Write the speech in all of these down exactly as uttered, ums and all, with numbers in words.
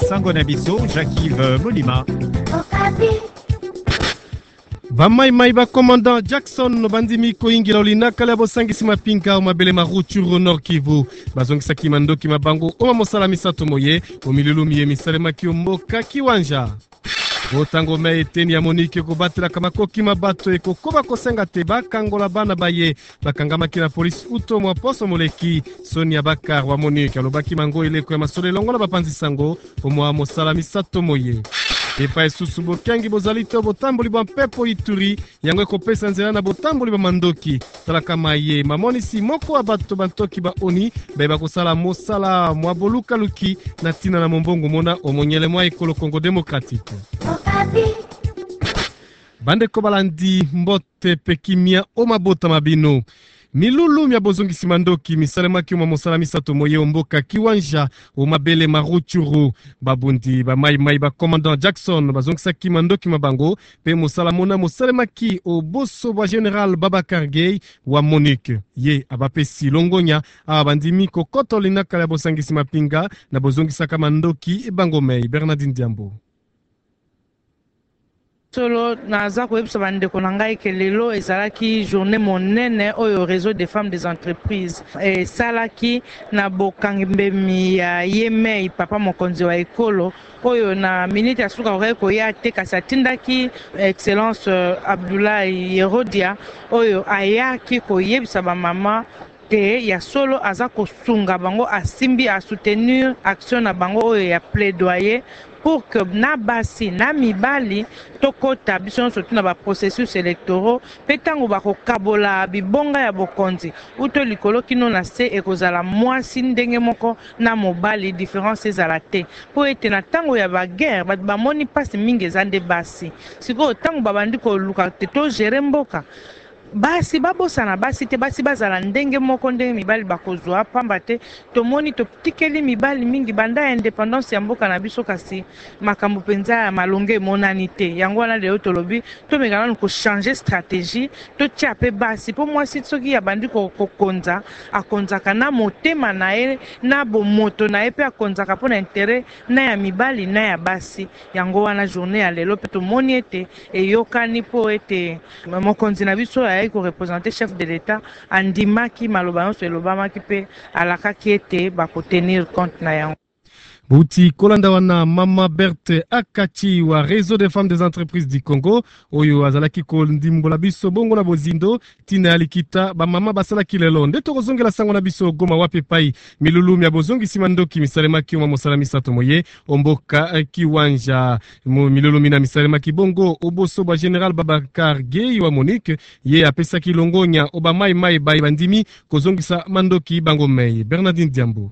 sango na biso Jacques Molima. Vamaimai ba commandant Jackson bandimi koingira olinaka la bosangisi mapinga mabele maruchuru Nord Kivu bazongisa kimandoki mabango oma mosala misato moye omilulumi ye misalema kiomboka kiwanja Otango me eteni ya Monique kobatela kamakoki mabato eko koba kosenga te bakangola bana baye bakangamaki na polisi uto mwa poso moleki Sonia Bakar wa Monique alobaki mango eleko ya masole longola bapanzi sango omwa mosala misato moye Epa esusu bokangi bozalite botamboli bwa mpepo Ituri yango ekopesa nzela na botamboli bwa mandoki talaka maye mamonisi moko wa bato bantoki ba oni beba kosala mosala mwa boluka luki na tina na mombongo mona omonyele mwa ekolo Congo Démocratique Bande kobalandi mbote pekimia omabota mabino Milulu mya bozongisi mandoki misalema kiuma mosala misato moye omboka kiwanja omabele maruchuru babundi ba mai mai ba commandant Jackson bazongisa kimandoki mabango pe mosala mona mosalema ki oboso wa general Babakar Gay wa Monique ye abapesi longonya abandimi kokoto linaka ya bosangisi mapinga na bozongisa kamandoki bango mei Bernardine Diambo Solo naza koyebisa bandeko na ngai ke lelo ezalaki journée monene oyo réseau des femmes des entreprises esalaki na bokangembemi ya Yemei papa mokonzi wa ekolo oyo na minute ya suka okoki koya te kasi atindaki excellence Abdoulaye Yerodia oyo ayaki koyebisa bamama te ya solo aza kosunga bango asimbi a soutenir action na bango oyo ya plaidoyer pour que na basi na mibali tokota biso surtout na ba processus électoraux petango bakokabola bibonga ya bokonzi uto likolo kino na se ekozala mwasi ndenge moko na mobali différence ezala te po ete na tango ya ba guerre ba bamoni pasi mingi ezande basi siko tango babandi ko luka te to gérer mboka basi babosana basi te basi bazala ndenge moko ndenge mibali bakozwa pamba te tomoni totikeli mibali mingi banda indépendance ya mboka na biso kasi makambo penza ya malonge monani te yango wana leo tolobi tomekana ko changer stratégie to tia pe basi po mwasi soki ya bandi ko konza akonzaka na motema na ye na bomoto na ye pe akonzaka pona intérêt na ya mibali na ya basi yango wana journée ya lelo pe tomoni ete eyokani po ete mokonzi na biso ya ko représenter chef de l'État andimaki maloba nyonso elobamaki pe alakaki ete bakotenir compte na yango. Bouti kolanda wana Mama Berthe Akachi wa réseau des femmes des entreprises du Congo oyo azalaki ko ndimbola biso bongo na bozindo tina alikita ba mama basala kilelo nde tokozongela sango na biso goma wape pai milulu mya bozongi simandoki misalema kiuma mosala misato moye omboka kiwanja milulu mina misalema kibongo oboso ba general Babakar Gay wa Monique ye apesa kilongonya oba mai mai bai bandimi kozongisa mandoki bango mei Bernardine Diambo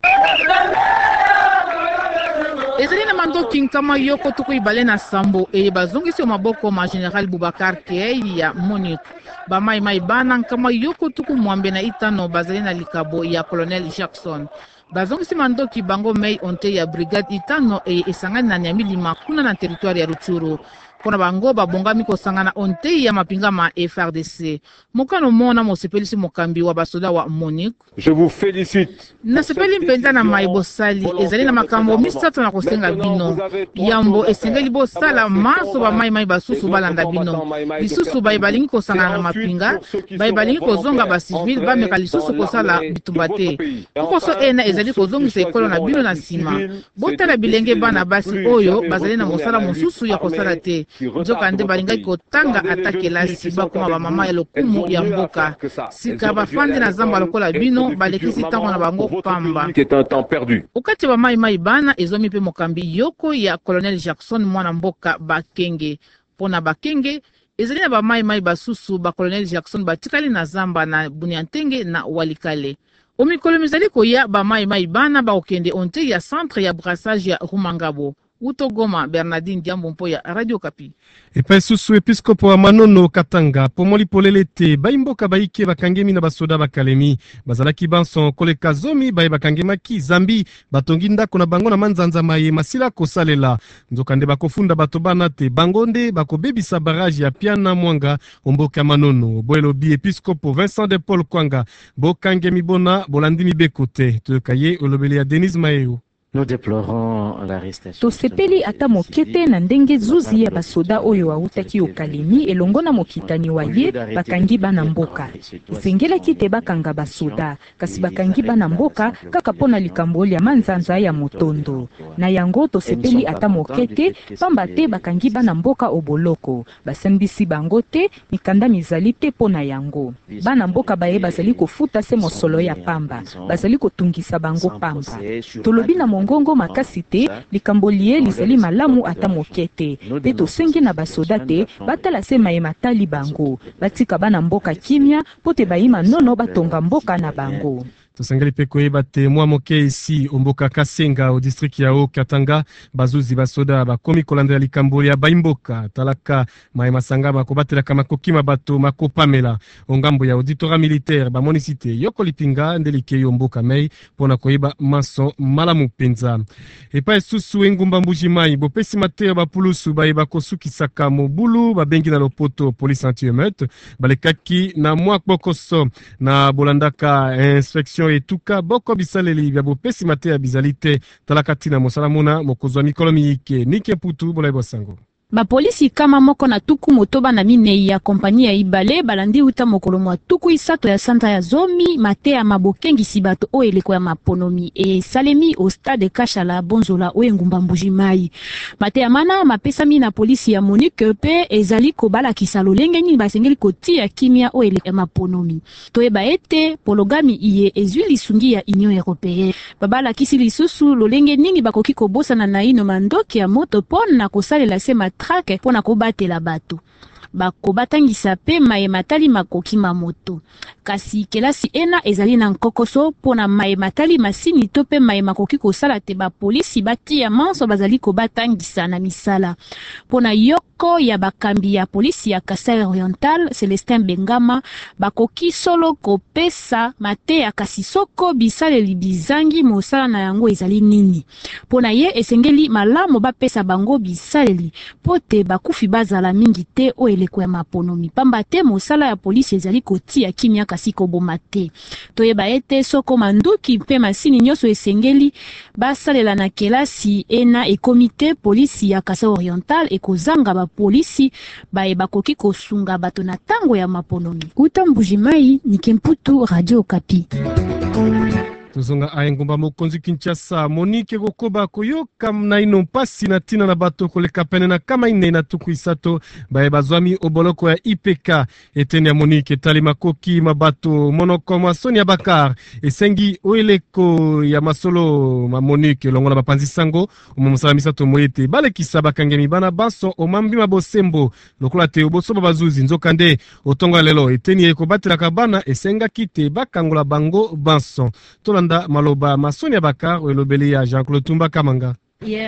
Ezali na mandoki nkama yoko tuku ibale na sambo e bazongisi o maboko ma general Babakar Gay ya Monique ba mai mai bana nkama yoko tuku mwambe na itano bazali na likabo ya colonel Jackson bazongisi mandoki bango mei onte ya brigade itano e esangani na nyamilima kuna na territoire ya Rutshuru pona bango babongami kosangana onte ya mapinga ma F R D C mokano mona mosepelisi mokambi wa basoda wa Monique. Je vous félicite. Nasepeli mpenza na maibosali ezali na makambo misato na kosenga bino yambo esengeli bosala maso ba mai mai basusu balanda bino bisusu bai balingi kosangana na mapinga bai balingi kozonga ba civil ba meka lisusu kosala bitumba te koso ena ezali kozongisa ekolo na bino na sima botala bilenge bana basi oyo bazali na mosala mosusu ya kosala te nzoka nde balingaki kotanga atakelasi bakoma bamama ya lokumu ya mboka sika bafandi na zamba lokola bino balekisi ntango na bango pamba okati ba mai mai bana ezomi mpe mokambi yoko ya colonel Jackson mwana mboka Bakenge pona Bakenge ezali na ba mai mai basusu ba colonel Jackson batikali na zamba na Bunyantenge na Walikale omikolo mizali koya ba mai mai bana baokende onte ya centre ya brassage ya Rumangabo Uto Goma, Bernardine Diambo mpo ya Radio Kapi. Epa susu episkopo wa Manono Katanga, pomoli polelete, baimboka baike bakangemi na basoda bakalemi, bazalaki banson koleka zomi, bae bakangemaki zambi, batongi ndako na bango na manzanza maye masila kosalela. Nzokande bakofunda batobana te, bangonde bako bebisa baraji ya piana mwanga, omboka Manono. Boelo bi episkopo Vincent de Paul Kwanga, bokangemi bona, bolandimi bekote, tukaye olobele ya Denise Maeo. Nous déplorons tosepeli ata mokete na ndenge zuzi ya basoda oyo autaki okalemi elongo na mokitani wa ye bakangi bana mboka. Esengelaki te bakanga basoda kasi bakangi bana mboka kaka mpona likambo ya manzanza ya motondo. Na yango tosepeli ata mokete pamba te bakangi bana mboka oboloko basambisi bango te mikanda mizali te mpona yango. Bana mboka baye bazali kofuta se mosolo ya pamba bazali kotungisa bango pamba. Tolobi na mongongo makasi te likambo liye lizali malamu ata mokete pe tosengi na basoda te batala se mayematali bango batika bana mboka kimia pote bayima nono batonga mboka na bango. Tosengeli pe koyeba te mwa moke isi omboka Kasenga au district ya Haut-Katanga bazuzi basoda bakomi kolandela likambo ya baimboka talaka maye masanga makobatelaka makokima bato makopamela ongambo ya auditora militaire bamonisite yoko lipinga ndelike yo mboka mei pona koyeba maso malamu penza. Epa esusu engumba mbuji mai bopesi mateo bapulusu bayeba kosukisaka mobulu babengi na lopoto police anti-émeute balekaki na mwa bokoso na bolandaka inspection etuka boko bisaleli bya bopesi mate ya bizalite talakatina mosalamuna mokozwa mikolo miyike nike putu bola bosango. Bapolisi kama moko na tuku motoba na minei ya kompani ya Ibale balandi uta mokolo mwa tuku isato ya santa ya zomi mate ya mabokengisi bato o eleko ya maponomi e salemi au stade Kashala Bonzola o engumba mbuji mai. Mate ya mana mapesami na polisi ya Monique pe ezali kobala kisalo lenge nini basengeli kotia kimia o eleko ya maponomi. Toeba ete pologami iye ezwili sungi ya Union Européenne. Babala kisi lisusu lolenge nini bakoki kobosa na naino mandoki ya moto pon na kosalela sema trake pona kobatela bato bakobatangisa pe maye matali makoki mamoto kasi kelasi ena ezali na nkokoso pona maye matali masini to pe maye makoki kosala te ba polisi bati ya manso bazali kobatangisa na misala pona yoko ya bakambi ya polisi ya Kasai Oriental Celestin Bengama bakoki solo kopesa mate ya kasi soko bisale libizangi mosala na yango ezali nini pona ye esengeli malamu bapesa bango bisaleli pote bakufi bazala mingi te o eleko ya maponomi pamba te mosala ya polisi ezali kotia kimia kasi koboma te toyeba ete soko manduki mpe masini nyonso esengeli basalela na kelasi ena ekomite polisi ya Kasai Oriental ekozanga bapolisi baye bakoki kosunga bato na tango ya maponomi. Uta Mbujimai Nikemputu Radio Okapi. Tozonga aengumba mokonzi Kinshasa Monique Gokoba koyoka na ino pasi na tina na bato koleka pene na kama ine na tuku isato bae bazwami oboloko ya I P K eteni ya Monique tali makoki mabato monoko masoni ya Bakar esengi oeleko ya masolo ma Monique longo na bapanzi sango umomosala misato moyete balekisa bakangemi bana baso omambi mabosembo lokola te oboso bazuzi nzokande otonga lelo eteni ekobatela kabana esenga kite bakangola bango banso tola maloba masoni ya Bakar elobeli ya Jean-Claude Tumba Kamanga.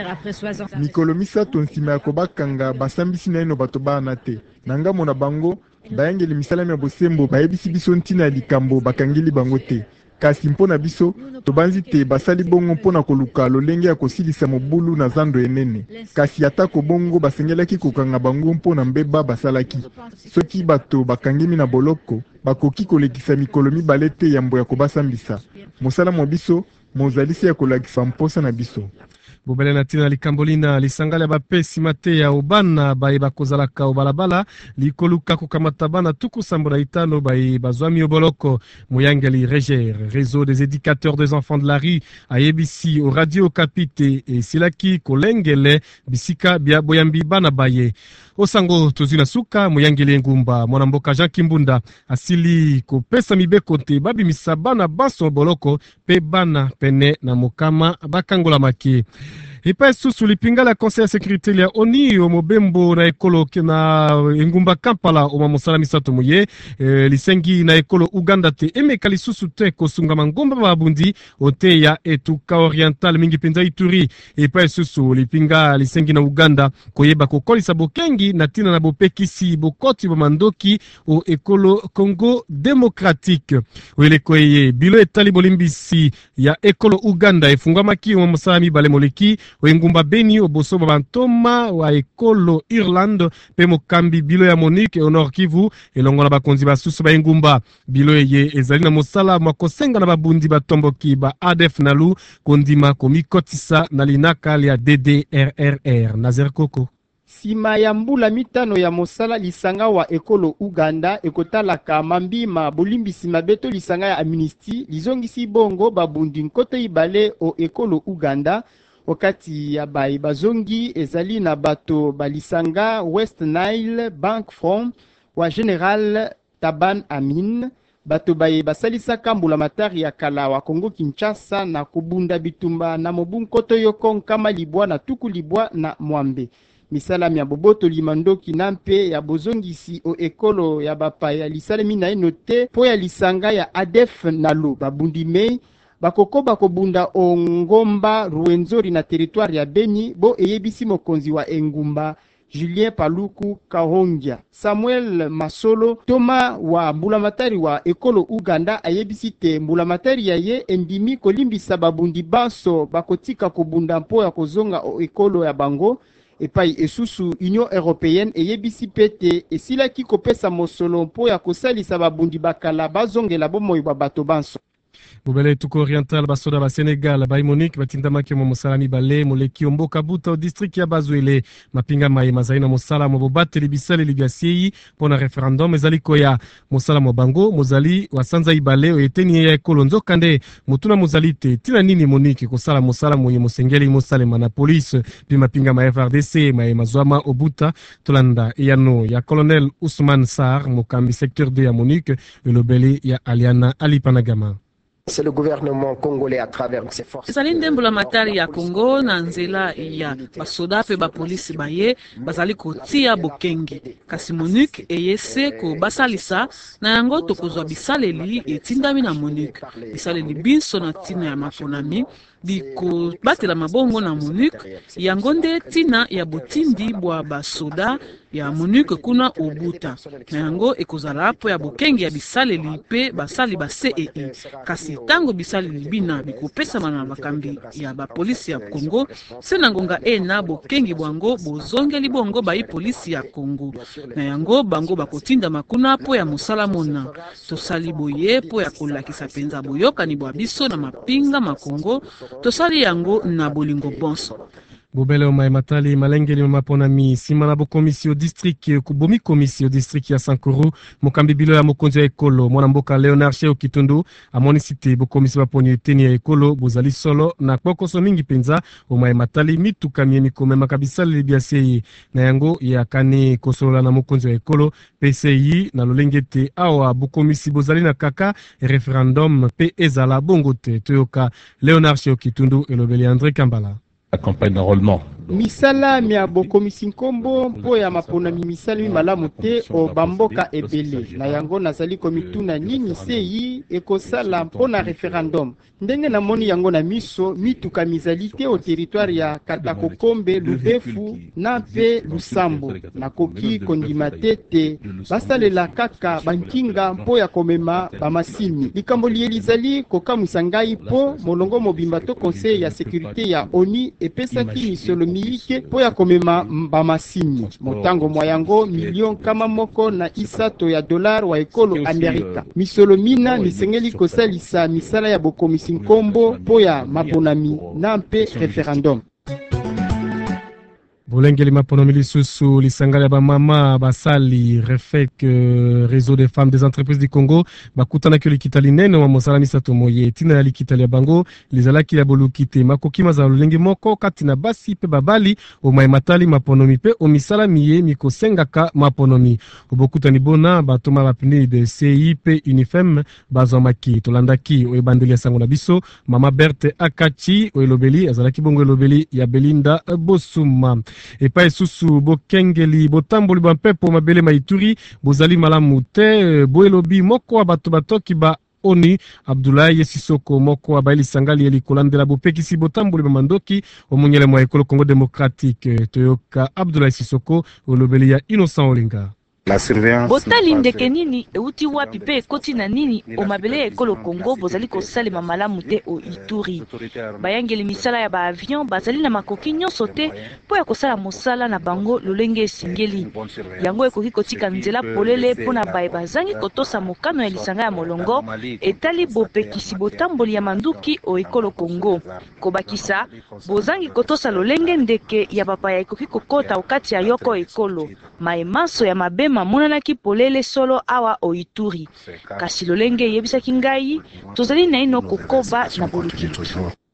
Mikolo misato nsima ya kobakanga basambisi na ino bato bana te nanga mona bango bayangeli misalami ya bosembo bayebisi biso ntina ya likambo bakangeli bango te kasi mpona biso tobanzi te basali bongo mpona koluka lolenge ya kosilisa mobulu na zando enene kasi atako bongo basengelaki kokanga bango mpona mbeba basalaki soki bato bakangemi na boloko bakoki kolekisa mikolo mibale te yambo ya kobasambisa mosala mwa biso mozalisi ya kolakisa mposa na biso. Bobele na tina likambolina lisangala bapesi mate ya obana baye bakozalaka obalabala likoluka kukamata bana tuku sambo na itano baye bazwami oboloko moyangeli Reger réseau des éducateurs des enfants de la rue à A B C au radio Kapite et silaki kolengele bisika bia boyambi bana baye osango tozina suka moyangeli ngumba mwanamboka Jean Kimbunda asili kopesa mibeko te babi misabana baso oboloko pe bana pene na mokama bakangola maki. Epa susu lipinga la conseil ya sécurité ya oni o mobembo na ekolo na ngumba Kampala o mamosala misato moye e, lisengi na ekolo Uganda te emeka lisusu te kosunga mangomba babundi ote ya etuka oriental mingi penza Ituri. Epa susu lipinga lisengi na Uganda koyeba kokolisa bokengi na tina na bopekisi bokoti bomandoki o ekolo Congo démocratique wele koye bilo etali bolimbisi ya ekolo Uganda efungwa maki o mamosala mibale moleki oengumba Beni oboso babantoma wa ekolo Irlande pe mokambi bilo ya Monique au Nord Kivu elongo na bakonzi basusu ba engumba bilo ye ezali na mosala makosenga na babundi batomboki ba A D F nalu kondima komikotisa na linaka ya D D R R R. Nazer Koko. Sima ya mbula mitano ya mosala lisanga wa ekolo Uganda ekotalaka mambima bolimbisi mabeto lisanga ya Amnesty lizongisi bongo babundi nkoto ibale o ekolo Uganda wakati ya bai bazongi ezali na bato balisanga West Nile Bank Front wa General Taban Amin bato baye basalisa kambula matari ya kala wa Kongo Kinshasa na kubunda bitumba na mobu nkoto yoko kama libwa na tuku libwa na mwambe. Misala ya boboto limandoki nampe ya bozongisi o ekolo ya bapaya lisalemi na enote po ya lisanga ya A D F nalo babundi mei bakoko bakobunda o ngomba Ruenzori na territoire ya Beni bo eyebisi mokonzi wa engumba Julien Paluku Kahongia. Samuel Masolo Toma wa mbulamatari wa ekolo Uganda ayebisi te mbulamatari ya ye endimi kolimbisa babundi baso bakotika kobunda mpo ya kozonga o ekolo ya bango epai esusu Union Européenne eyebisi pete esilaki kopesa mosolo mpo ya kosalisa babundi bakala bazongela bomoi ba bato banso. Bobele tuko oriental basoda ba Senegal ba Monique batindamaki mo mosala mibale moleki omboka buta au district ya Bazwele mapinga mai mazali na mosala mo bobateli bisale libiasiei pona referendum ezali koya mosala mo bango mozali wasanza ibale o eteni ya ekolo nzokande mutuna mozalite tina nini Monique kosala mosala moye mosengeli mosale mana police pi mapinga ma F R D C mai mazwama obuta tolanda yano ya colonel Ousmane Sarr mokambi secteur de ya Monique elobeli ya Aliana Alipanagama. C'est le gouvernement congolais à travers ses forces. Ezali ndembola matari ya Congo na nzela ya basoda pe ba polisi baye bazali kotia bokengi kasi Monique eyese ko basalisa na yango tokozwa bisaleli etindami na Monique bisaleli biso na tina ya maponami biko batela mabongo na Monique yango nde tina ya botindi bwa basoda ya Monique kuna obuta na yango ekozala po ya bokengi ya bisaleli pe basali ba C E I kasi tango bisaleli bina bikopesa na bakambi ya ba polisi ya Congo sena ngonga ena bokengi bwango bozongeli bongo ba polisi ya Congo na yango bango bakotinda makuna po ya musala mona tosali boye po ya kolakisa penza boyoka ni bwa biso na mapinga makongo tosali yango na bolingo bonso. Bobele omai matali malengeli maponami simana bo komisio district kubomi komisio district ya Sankuru mokambi bilo ya mokonzi ya ekolo mwana mboka Leonard Sheo Kitundu amoni cité bo komisio baponi eteni ya ekolo bozali solo na kokoso mingi penza omai matali mituka miemi komema kabisa libiasei na yango ya kane kosolola na mokonzi ya ekolo P C I na lolengete awa bo komisi bozali na kaka referendum pe ezala bongo te toyoka Leonard Sheo Kitundu elobeli André Kambala. La campagne d'enrôlement. Misala mia bokomisi nkombo mpo ya mapona mimisala mi malamu te o bamboka ebele na yango nazali komituna nini sei ekosala mpona referendum ndenge na moni yango na miso mituka mizali te o territoire ya Katakokombe Lubefu na mpe Lusambo nakoki kondima tete basalela kaka bankinga mpo ya komema bamasini likambo lielizali kokamwisa ngai po molongo mobimba to conseil ya sécurité ya ONU epesaki misolo miike po ya komema bamasini motango mwa yango milion kama moko na isato ya dolar wa ekolo Amerika misolo mina misengeli kosalisa misala ya bokomisi nkombo po ya mabonami na mpe referendum. Bolengeli maponomi lisusu lisanga ya bamama basali refek uh, réseau des femmes des entreprises du Congo bakutana kyo likitali nene wa mosala misato moye tina ya likitali ya bango lizalaki ya bolukite makoki mazalo lengi moko katina basi pe babali o maimatali maponomi pe o misala miye mikosengaka maponomi obokutani bona batoma bapini de C I P Unifem bazamaki tolandaki o ebandeli ya sango na biso mama Berthe Akachi o elobeli azalaki bongo elobeli ya Belinda Bosuma. Et pas susu bokengeli botamboli bampepo mabele maituri bozali malamu te boelobi moko bato batoki ba Oni Abdoulaye Sissoko moko abaili sangali eli kolandela bopekisi botamboli bamandoki omunyele mwa ekolo Congo démocratique toyoka Abdoulaye Sissoko olobeli ya Innocent Olinga. botali ndeke nini euti wapi pe ekoti na nini omabele ya ekolo Congo bozali kosalema malamu te o Ituri. Bayangeli misala ya baavion bazali na makoki nyonso te mpo ya kosala mosala na bango lolenge esingeli. Yango ekoki kotika nzela polele mpona baye bazangi kotosa mokano ya lisanga ya molongo etali bopekisi botamboli ya manduki o ekolo Congo. Kobakisa bozangi kotosa lolenge ndeke ya bapaya ekoki kokota okati ya yoko ekolo. Maemanso ya mabema monanaki polele solo awa o Ituri. Kasi lolenge yebisaki ngai tozali na ino kokoba na boluki.